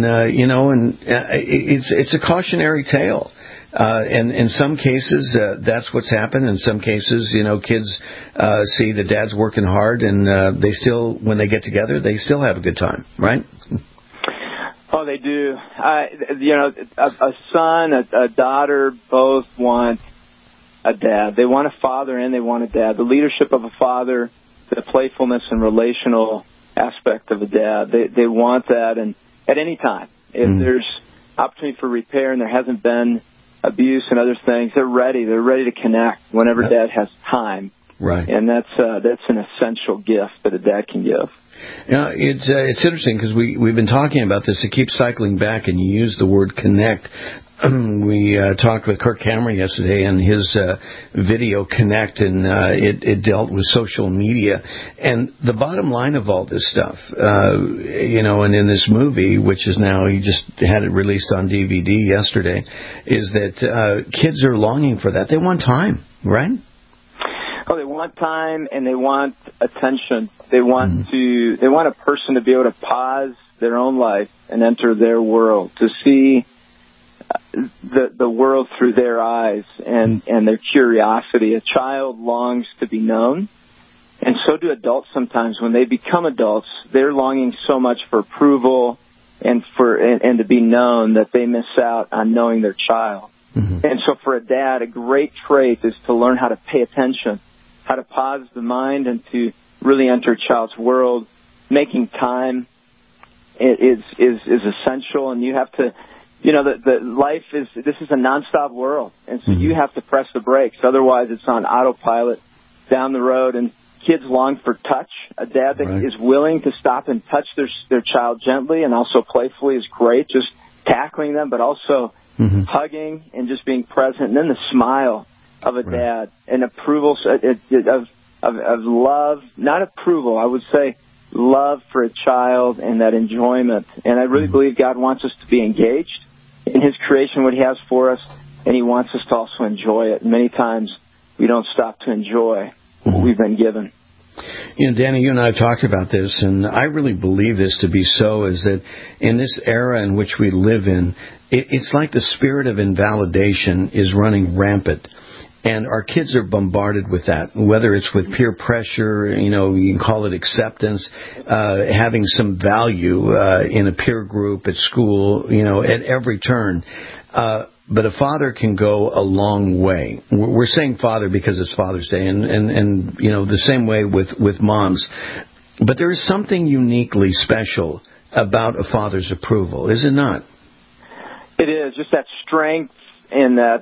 it's a cautionary tale. And in some cases, that's what's happened. In some cases, kids see the dad's working hard, and they still, when they get together, they still have a good time, right? Oh, they do. A son, a daughter, both want a dad. They want a father and they want a dad. The leadership of a father, the playfulness and relational aspect of a dad, they want that. And at any time, if there's opportunity for repair and there hasn't been abuse and other things, they're ready. They're ready to connect whenever dad has time. Right. And that's an essential gift that a dad can give. It's interesting because we've been talking about this. It keeps cycling back, and you use the word connect. We talked with Kirk Cameron yesterday and his video Connect, and it dealt with social media. And the bottom line of all this stuff, and in this movie, which is now, he just had it released on DVD yesterday, is that kids are longing for that. They want time, right? Oh, they want time and they want attention. They want they want a person to be able to pause their own life and enter their world, to see the world through their eyes and their curiosity. A child longs to be known, and so do adults sometimes. When they become adults, they're longing so much for approval and to be known that they miss out on knowing their child. And so for a dad, a great trait is to learn how to pay attention, how to pause the mind and to really enter a child's world. Making time is essential, and you have to, the life this is a nonstop world, and so you have to press the brakes. Otherwise, it's on autopilot down the road. And kids long for touch. A dad that is willing to stop and touch their child gently and also playfully is great. Just tackling them, but also hugging and just being present. And then the smile of a dad, and approval of love, not approval, I would say love for a child and that enjoyment. And I really believe God wants us to be engaged in His creation, what He has for us, and He wants us to also enjoy it. And many times we don't stop to enjoy what we've been given. Danny, you and I have talked about this, and I really believe this to be so, is that in this era in which we live in, it's like the spirit of invalidation is running rampant. And our kids are bombarded with that, whether it's with peer pressure, you can call it acceptance, having some value in a peer group at school, at every turn. But a father can go a long way. We're saying father because it's Father's Day, and the same way with moms. But there is something uniquely special about a father's approval, is it not? It is, just that strength and that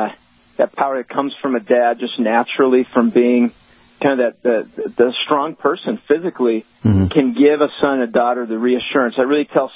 power that comes from a dad just naturally from being kind of the strong person physically can give a son or daughter the reassurance. I really tell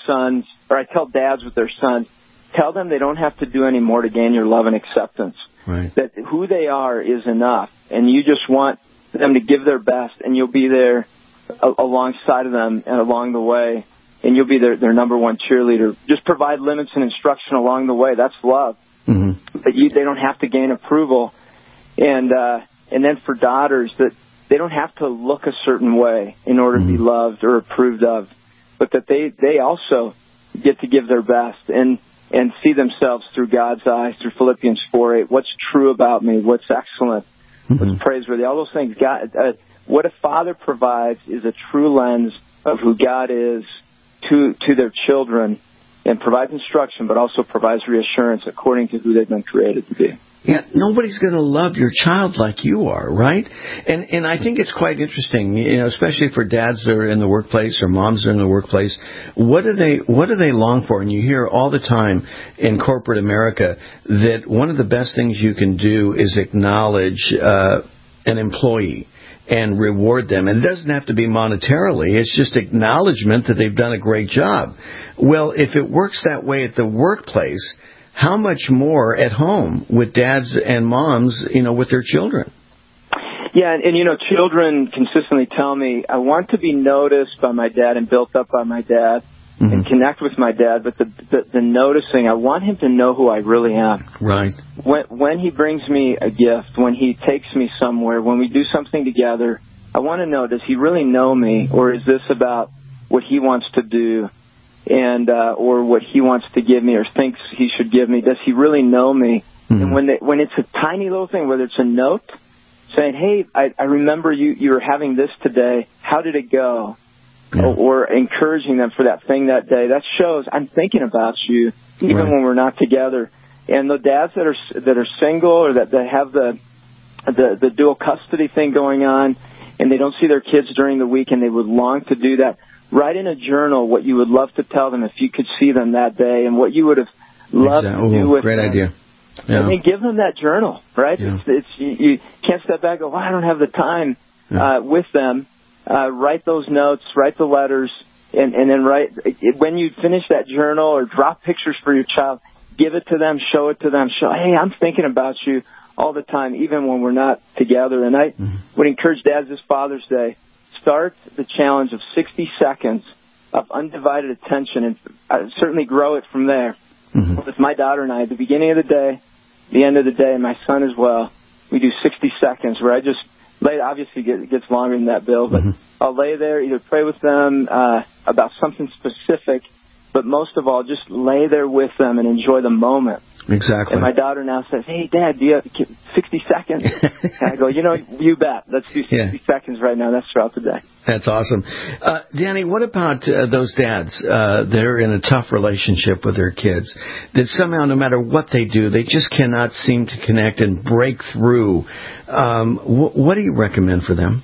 dads with their sons, tell them they don't have to do any more to gain your love and acceptance. Right. That who they are is enough, and you just want them to give their best, and you'll be there alongside of them and along the way, and you'll be their number one cheerleader. Just provide limits and instruction along the way. That's love. But they don't have to gain approval. And then for daughters, that they don't have to look a certain way in order to be loved or approved of, but that they also get to give their best and see themselves through God's eyes, through Philippians 4:8. What's true about me? What's excellent? What's praiseworthy? All those things. God, what a father provides is a true lens of who God is to their children, and provides instruction, but also provides reassurance according to who they've been created to be. Yeah, nobody's going to love your child like you are, right? And I think it's quite interesting, especially for dads that are in the workplace or moms that are in the workplace. What do they long for? And you hear all the time in corporate America that one of the best things you can do is acknowledge an employee and reward them. And it doesn't have to be monetarily. It's just acknowledgement that they've done a great job. Well, if it works that way at the workplace, how much more at home with dads and moms, with their children? Yeah, and children consistently tell me, I want to be noticed by my dad and built up by my dad and connect with my dad, but the noticing, I want him to know who I really am. Right. When he brings me a gift, when he takes me somewhere, when we do something together, I want to know, does he really know me, or is this about what he wants to do and or what he wants to give me or thinks he should give me? Does he really know me? And when it's a tiny little thing, whether it's a note saying, hey, I remember you were having this today. How did it go? or encouraging them for that thing that day. That shows I'm thinking about you even when we're not together. And the dads that are single or that have the dual custody thing going on, and they don't see their kids during the week and they would long to do that, write in a journal what you would love to tell them if you could see them that day and what you would have loved to do with great them. Idea. Yeah. And then give them that journal, right? Yeah. You can't step back and go, well, I don't have the time with them. Write those notes, write the letters, and then when you finish that journal or drop pictures for your child, give it to them, show it to them, hey, I'm thinking about you all the time, even when we're not together. And I would encourage dads this Father's Day, start the challenge of 60 seconds of undivided attention and certainly grow it from there. With my daughter and I, at the beginning of the day, the end of the day, and my son as well, we do 60 seconds where I just lay, obviously it gets longer than that, Bill, but I'll lay there, either pray with them about something specific, but most of all, just lay there with them and enjoy the moment. Exactly. And my daughter now says, hey, Dad, do you have 60 seconds? And I go, you bet. Let's do 60 seconds right now. That's throughout the day. That's awesome. Danny, what about those dads that are in a tough relationship with their kids, that somehow, no matter what they do, they just cannot seem to connect and break through? What do you recommend for them?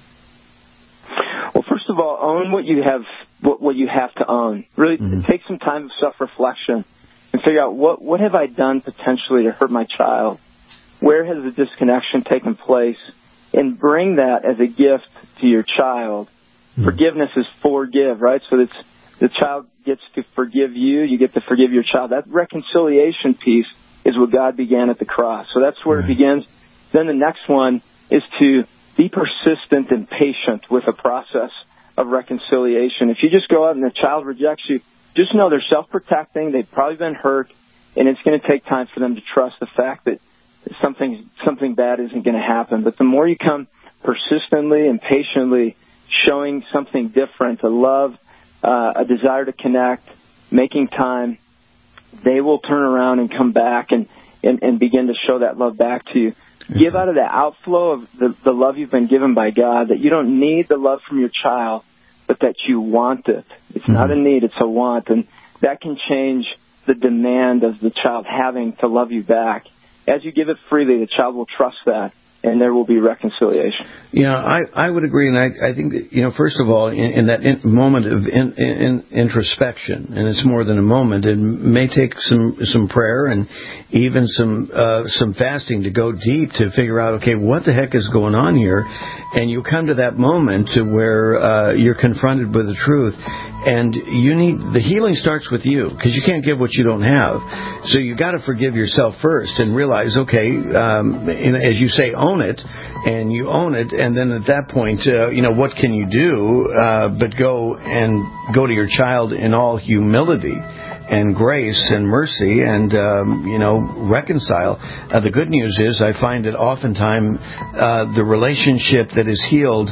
Well, first of all, own what you have to own. Really take some time of self-reflection and figure out what have I done potentially to hurt my child? Where has the disconnection taken place? And bring that as a gift to your child. Forgiveness is forgive, right? So the child gets to forgive you. You get to forgive your child. That reconciliation piece is what God began at the cross. So that's where it begins. Then the next one is to be persistent and patient with a process of reconciliation. If you just go out and the child rejects you, just know they're self-protecting. They've probably been hurt, and it's going to take time for them to trust the fact that something bad isn't going to happen. But the more you come persistently and patiently showing something different, a love, a desire to connect, making time, they will turn around and come back and begin to show that love back to you. Give out of the outflow of the love you've been given by God, that you don't need the love from your child, but that you want it. It's not a need, it's a want. And that can change the demand of the child having to love you back. As you give it freely, the child will trust that, and there will be reconciliation. Yeah, I would agree, and I think that, first of all, in that moment of introspection, and it's more than a moment, it may take some prayer and even some fasting to go deep to figure out, okay, what the heck is going on here? And you come to that moment to where you're confronted with the truth, and the healing starts with you, because you can't give what you don't have. So you got to forgive yourself first and realize, okay, as you say, own it, and you own it, and then at that point, what can you do but go to your child in all humility and grace and mercy and, reconcile. The good news is I find that oftentimes the relationship that is healed,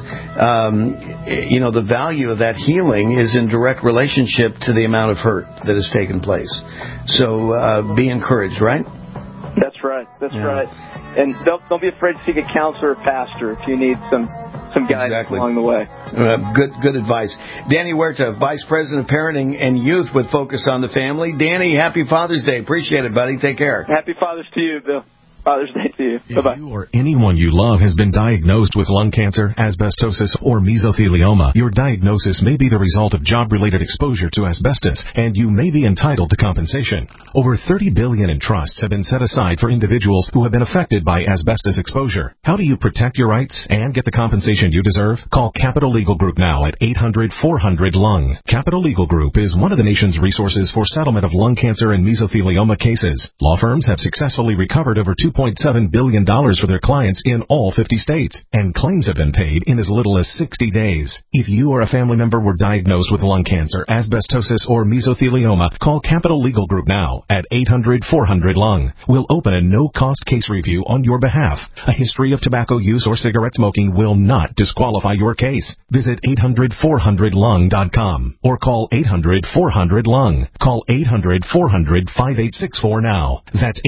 the value of that healing is in direct relationship to the amount of hurt that has taken place. So be encouraged, right? That's right. That's right. And don't be afraid to seek a counselor or pastor if you need some guidance along the way. Good advice. Danny Huerta, Vice President of Parenting and Youth with Focus on the Family. Danny, happy Father's Day. Appreciate it, buddy. Take care. Happy Father's to you, Bill. Father's Day to you. Bye-bye. If you or anyone you love has been diagnosed with lung cancer, asbestosis, or mesothelioma, your diagnosis may be the result of job-related exposure to asbestos, and you may be entitled to compensation. Over $30 billion in trusts have been set aside for individuals who have been affected by asbestos exposure. How do you protect your rights and get the compensation you deserve? Call Capital Legal Group now at 800-400-LUNG. Capital Legal Group is one of the nation's resources for settlement of lung cancer and mesothelioma cases. Law firms have successfully recovered over $2.7 billion for their clients in all 50 states, and claims have been paid in as little as 60 days. If you or a family member were diagnosed with lung cancer, asbestosis, or mesothelioma, call Capital Legal Group now at 800-400-LUNG. We'll open a no-cost case review on your behalf. A history of tobacco use or cigarette smoking will not disqualify your case. Visit 800-400-LUNG.com or call 800-400-LUNG. Call 800-400-5864 now. That's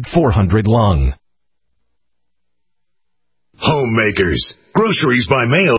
800-400-LUNG. Homemakers. Groceries by mail